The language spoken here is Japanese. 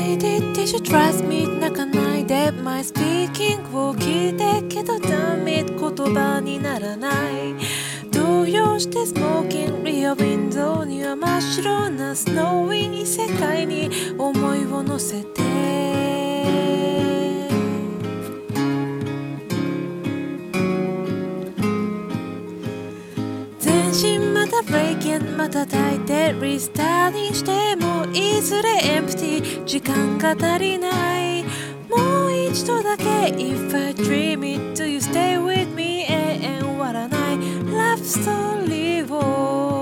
Did you trust me 泣かないで My speaking を聞いてけどダメ言葉にならない動揺して Smoking Rear Window には真っ白な Snowy 世界に思いを乗せて全身また Breaking また焚いて Restart にしてもいずれ Empty 時間が足りないもう一度だけ If I dream it Do you stay with me 永遠終わらない Love story を